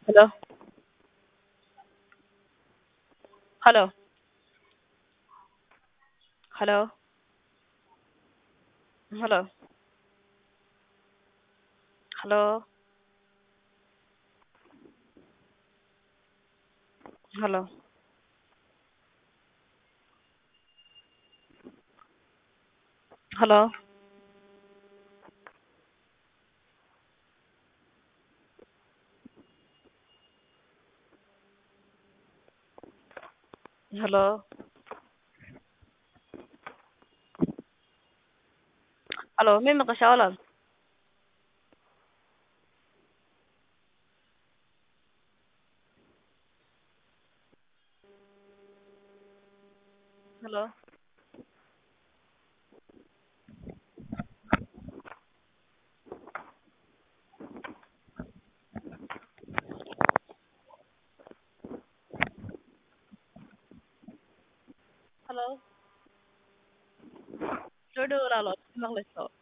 Hello. Hello. Hello. Hello. Hello. Hello. Hello. Hello. Hello. مين مقشة ولا؟ Hello. Hello. Soo dhawo walaalo maqlayso.